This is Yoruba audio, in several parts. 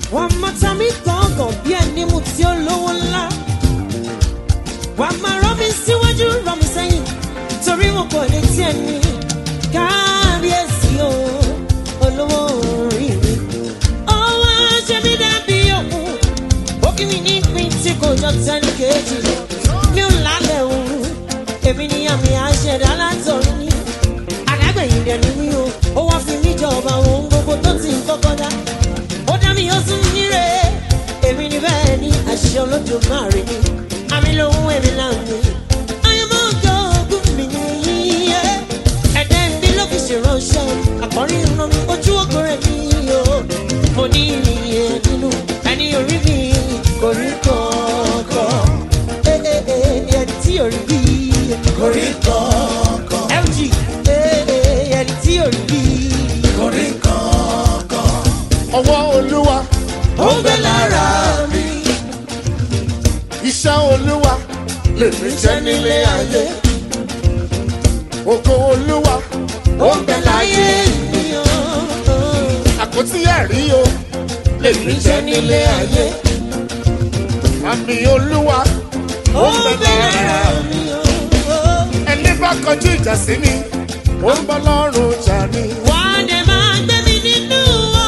Wọ́n máa ta mí gángan bí ẹni mú tí ó lówó ńlá. Wọ́n máa rán mi síwájú rán mi sẹ́yìn torí wọn kò lè tiẹ̀ ní. Kábíyèsí o, olówó orí mi. Ọwọ́ ṣe mí dàbí òkú. Ó kí mi ní ìpín tí kò jọ tẹ́lẹ̀ kejì. Mi ò lálẹ́ o, èmi ni àmì àṣẹ̀dá látọ̀run ní. Alágbẹ̀yìn dẹ̀ ni mí o, ó wá fi mí jọba ohun gbogbo tó ti ń kọ́kọ́ dá. Ó dá mi ó sún níre, èmi ni bẹ́ẹ̀ ni àṣẹ Olódùmarè ni. Àmì lòun èmi láàmì. Ayọ̀mọ́ ọjọ́ ogún mi ni ẹ̀dá ẹ̀mí ló fi ṣèrànṣẹ́. Àkọ́rí ìran mi ojú ògo rẹ̀ ni o. Mo ní ìyẹn nínú ẹni orí mi kò rí kọ̀ọ̀kan. Ẹni tí ò rí bí kò rí kankan. LG ẹni tí ò rí bí kò rí kankan. Ọwọ́ Olúwa ó ń bẹ lára mi. iṣẹ́ Olúwa lèmi jẹ́ nílé ayé. Ògo Olúwa ó ń bẹ láyé mi. àpótí ẹ̀rí o lèmi jẹ́ nílé ayé. àmì Olúwa ó ń bẹ lára mi o. ẹni bá kọjú ìjà sí mi ó ń bọ́ lọ́rùn jà ní. Wà á dẹ̀ máa gbé mi nínú o.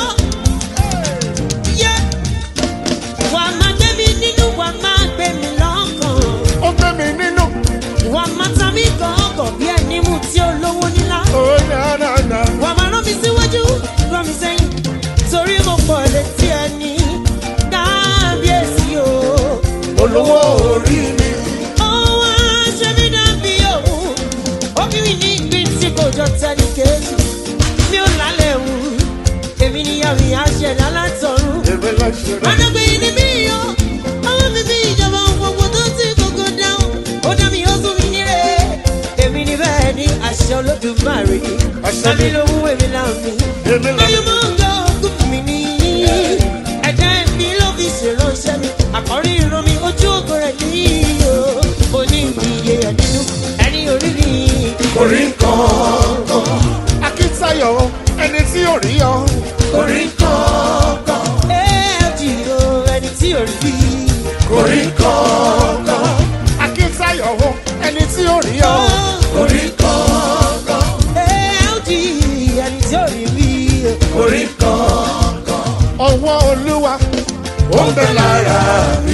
Wà á máa gbé mi nínú, wà á máa gbé mi lọ́kàn. Ó gbé mi nínú. Wà á máa ta mí gángan bí ẹni mú tí ó lówó nílá. Ó dáadáa. Wà á máa rán mi síwájú rán mi sẹ́yìn torí mo pọ̀ létí ẹni. Kábíyèsí o, olówó orí mi. ọwọ́ ṣe mí dàbí òun. Ó kí mi ní ìpín tí kò jọ tẹ́lẹ̀ kejì. Mi ò lálẹ́ wù, èmi ni àmì àṣẹ̀dá látọ̀run. Èmi láṣẹ rẹ̀. Adágbé ni mí o, àwọn mi bí ìjọba gbogbo tó ti gbogbo dáhùn. Ó dá mi ó sún mi níre, èmi ni bẹ́ẹ̀ ni àṣẹ Olódùmarè. Àṣẹ Àmì lòun èmi láàmì. Èmi láṣẹ. Ayọ̀mọ́ ọjọ́ ogún mi ní. Ẹ̀dá ẹ̀mí ló fi ṣèrànṣẹ́ mi. Àkọ́rí ìran mi ojú ògo rẹ̀ ní o. Mo ní ìyè ẹ̀ nínú ẹni orí mi. kò rí kankan. Akíntayọ̀ ẹni tí ò rí ọ. kò rí kankan. LG o, ẹni tí ò rí bí. kò rí kankan. Akíntayọ̀ ẹni tí ò rí ọ. kò rí kankan. LG ẹni tí ò rí bí. kò rí kankan. Ọwọ́ Olúwa ó ń bẹ lára mi.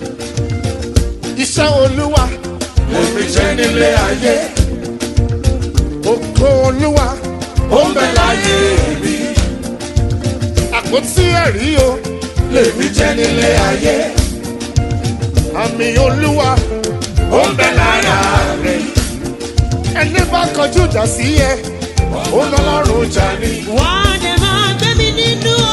iṣẹ́ Olúwa lèmi jẹ́ nílé ayé. ògo Olúwa ó ń bẹ láyé mi. àpótí ẹ̀rí o lèmi jẹ́ nílé ayé. àmì Olúwa ó ń bẹ lára mi. ẹni bá kọjú ìjà sí ẹ ó ń bọ́ lọ́rùn jà ní. Wà á dẹ̀ máa gbé mi nínú o.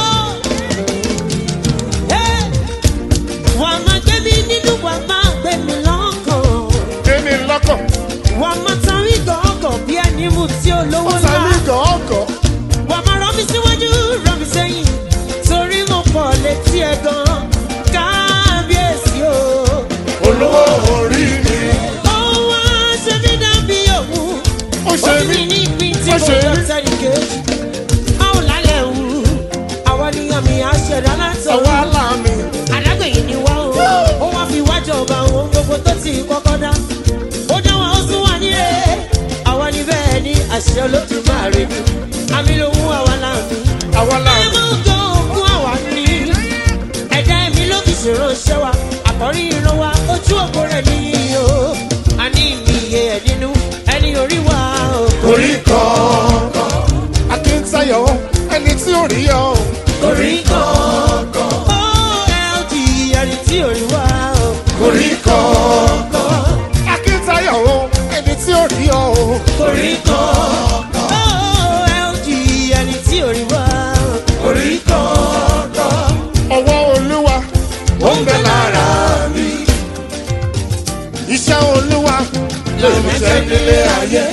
Wà á máa gbé mi nínú, wà á máa gbé mi lọ́kàn. Èmi lọ́kàn Wà á máa ta mí gángan bí ẹni mú tí ó lówó ó ta mí ńlá. gọ̀ọ́gọ̀. Wà á máa rán mi síwájú rán mi sẹ́yìn torí mo pọ̀ létí ẹ̀ gan. Kábíyèsí o, olówó orí mi. ó wá ṣe mí dàbí òun. Ó ṣe Ó kí mí. mi ní ìpín tí Ó mo ṣe jọ mí. tẹ́lẹ̀ kejì. A ò lálẹ́ wù, àwọn ènìyàn mi àṣẹ̀dá Ọwọ́ látọ̀run. aláàmì Alágbẹ̀yìn ni wá o, ó wá fi wá jọba ohun gbogbo tó ti kọ́kọ́ dá. Ó dá wa ó sún wa nílé, àwa ni bẹ́ẹ̀ ni àṣẹ Olódùmarè ni. Àmì lòun àwa láàmì. àwọn Ẹ aláàmì. máa ń gbọ́ ògùn àwa ní. Ẹ̀dá ẹ̀mí ló fi ṣèrànṣẹ́ wa, àkọ́rí ìran wa ojú ògo rẹ̀ ní o. A ní ìyè ẹ̀ nínú ẹni orí wa o. kò rí kankan. Akíntayọ̀ ẹni tí ò rí ọ. kò rí kankan. OLG ẹni tí ò rí wa o. kò rí kankan. Akíntayọ̀ ẹni tí ò rí ọ. kò rí kankan. OLG ẹni tí ò rí wa o. kò rí kankan. Ọwọ́ Olúwa ó ń bẹ lára mi. iṣẹ́ Olúwa lèmi jẹ́ nílé ayé.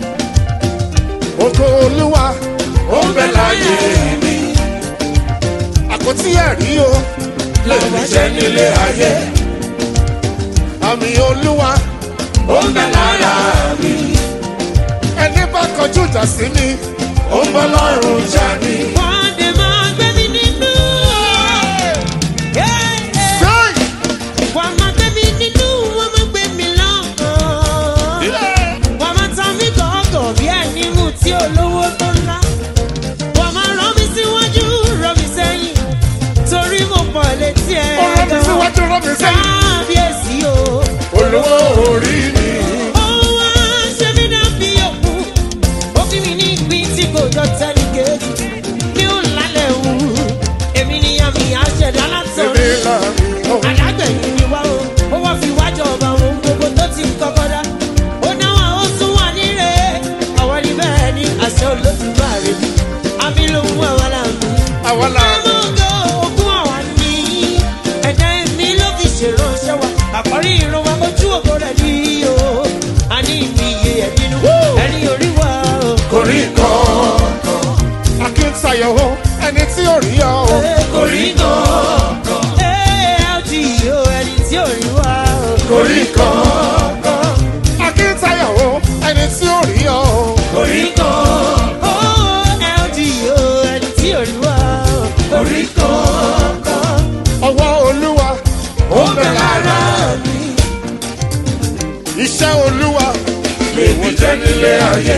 ògo Olúwa ó ń bẹ láyé mi. àpótí ẹ̀rí o lèmi jẹ́ nílé ayé. àmì Olúwa ó ń bẹ lára mi. ẹni bá kọjú ìjà sí mi ó ń bọ́ lọ́rùn jà ní. Wà á dẹ̀ máa gbé mi nínú. létí ẹ̀ Ó rán mi síwájú rán mi sẹ́yìn. kábíyèsí o. olówó orí mi. Ó wá ṣe mí dàbí òkú, ó fi mi ní ìpín tí kò jọ tẹ́lẹ̀ kejì. Mi ò lálẹ́ wù, èmi ni àmì àṣẹ̀dá látọ̀run. Èmi là mí o. Àdágbẹ̀yìn ni wá o, ó wá fi wájọ ọba ohun gbogbo tó ti kọ́kọ́ dá. Ó náwó ó tún wà níre, àwọn ní bẹ́ẹ̀ ni àṣẹ Olódùmarè. Àmì ló ń wá wá láàmú. Àwa là mí. Àmọ́gọ́ ogún àwa ní ẹ̀dá ẹ̀mí ló fi ṣèrànṣẹ́ wa. Àkọ́rí ìran wa ojú ògo rẹ̀ ní o. A ní ìmì iye ẹ̀ nínú ẹni orí wa o. kò rí kankan. Akíntayọ̀ o, ẹni tí ò rí ọ o. kò rí kankan. LG o, ẹni tí ò rí wa o. kò rí kankan. Akíntayọ̀ o, ẹni tí ò rí ọ o. kò rí kankan. LG o, ẹni tí ò rí wa o. kò rí kankan. Ọwọ́ Olúwa, ó ń bẹ lára mi. iṣẹ́ Olúwa, lèmi jẹ́ nílé ayé.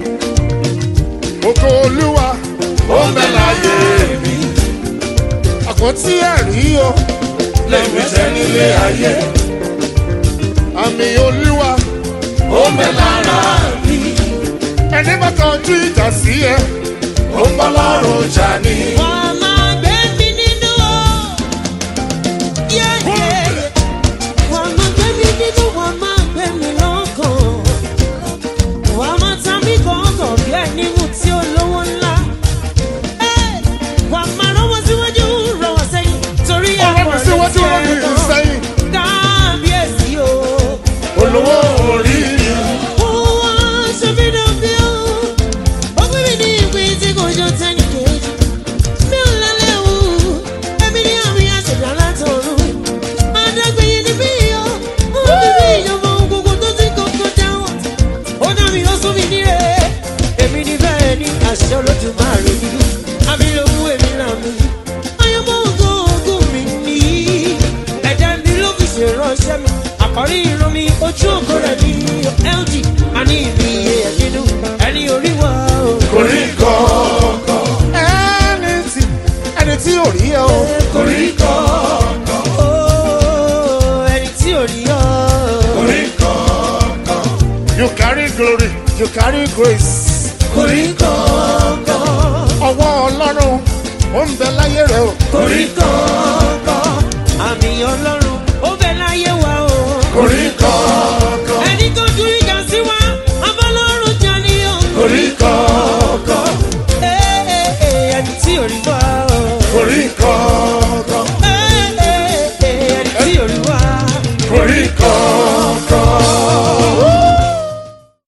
ògo Olúwa, ó ń bẹ láyé mi. àpótí ẹ̀rí o. lèmi jẹ́ nílé ayé. Àmì Olúwa, ó ń bẹ lára mi. ẹni bá kọjú ìjà sí ẹ. ó ń bá lọ́rùn jà ní. Wọ́n máa gbé mi nínú o. Yeah, yeah. Wọ́n máa gbé mi nínú, wọ́n máa gbé mi lọ́kàn. Wọ́n máa ta mí gọ̀ọ̀gàn bí ẹni mú tí olówó ńlá. Wọ́n máa rọ́wọ́ síwájú, rọ́wọ́ sẹ́yìn, torí Ó rán mi síwájú rán mi sẹ́yìn. kábíyèsí o. olówó orí mi. Ó wá ṣe mí dàbí o. Ó gbé mi ní ìpín tí kò jọ tẹ́nì kejì. Mi ò lálẹ́ wù, èmi ní àmì àṣẹ̀dá látọ̀run. Àdágbẹ̀yìn ni mí o, ó bí mi ìjọba ohun gbogbo tó ti kọ́kọ́ dáwọ̀. Ó dá mi, ó sún mi níre. Èmi ní bẹ́ẹ̀ ni àṣẹ Olódùmarè nínú. Àmì lògùn èmi là mí. Ayọ̀mọ́ ògùn mi ní. Ẹ̀dá mi ló fi ṣèrànṣẹ́ mi. Àkọ́rí irun mi, ojú ògo rẹ̀ ní LG. A ní ìmì iye ẹ̀ nínú ẹni orí wa o. kò rí kankan. Ẹni tí ò rí ọ o. kò rí kankan. Ẹni tí ò rí ọ. kò rí kankan. You carry glory, you carry grace. kò rí kankan.